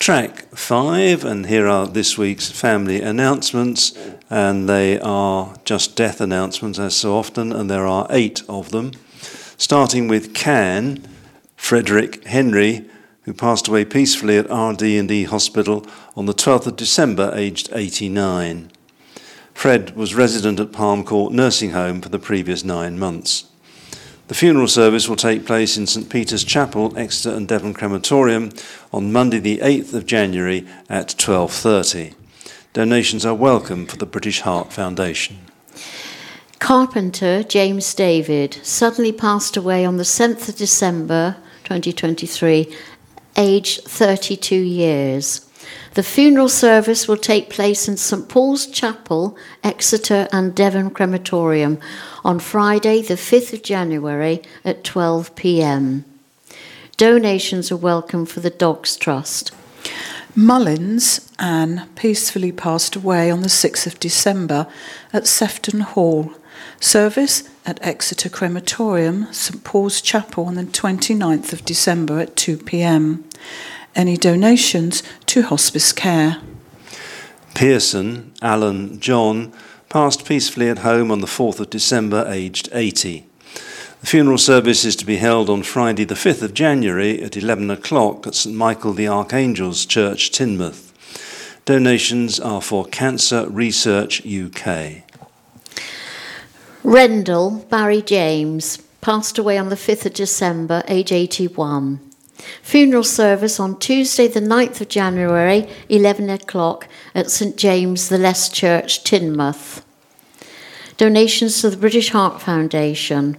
Track 5, and here are this week's family announcements, and they are just death announcements as so often, and there are 8 of them. Starting with Can, Frederick Henry, who passed away peacefully at RD&E Hospital on the 12th of December, aged 89. Fred was resident at Palm Court Nursing Home for the previous 9 months. The funeral service will take place in St Peter's Chapel, Exeter and Devon Crematorium on Monday the 8th of January at 12:30. Donations are welcome for the British Heart Foundation. Carpenter James David suddenly passed away on the 7th of December 2023, aged 32 years. The funeral service will take place in St Paul's Chapel, Exeter and Devon Crematorium on Friday the 5th of January at 12 p.m. Donations are welcome for the Dogs Trust. Mullins Anne peacefully passed away on the 6th of December at Sefton Hall. Service at Exeter Crematorium, St Paul's Chapel on the 29th of December at 2 p.m. Any donations to hospice care? Pearson Alan John passed peacefully at home on the 4th of December, aged 80. The funeral service is to be held on Friday the 5th of January at 11 o'clock at St Michael the Archangel's Church, Teignmouth. Donations are for Cancer Research UK. Rendell Barry James passed away on the 5th of December, age 81. Funeral service on Tuesday the 9th of January, 11 o'clock at St James the Less Church, Teignmouth. Donations to the British Heart Foundation.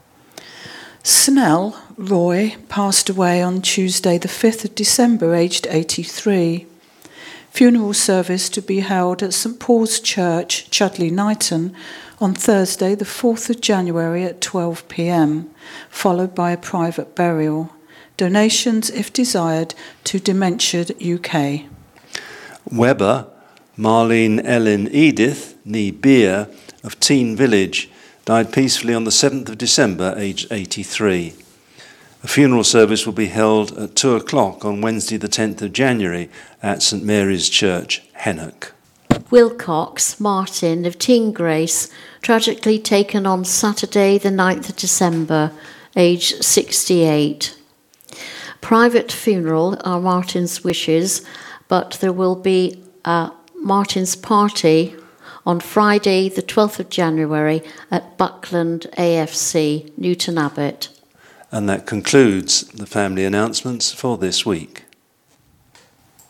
Snell Roy passed away on Tuesday the 5th of December, aged 83. Funeral service to be held at St Paul's Church, Chudley Knighton, on Thursday the 4th of January at 12 p.m, followed by a private burial. Donations, if desired, to Dementia UK. Webber Marlene Ellen Edith, née Beer, of Teen Village, died peacefully on the 7th of December, aged 83. A funeral service will be held at 2 o'clock on Wednesday the 10th of January at St Mary's Church, Hennock. Wilcox Martin of Teen Grace, tragically taken on Saturday the 9th of December, aged 68. Private funeral are Martin's wishes, but there will be a Martin's party on Friday the 12th of January at Buckland AFC, Newton Abbot. And that concludes the family announcements for this week.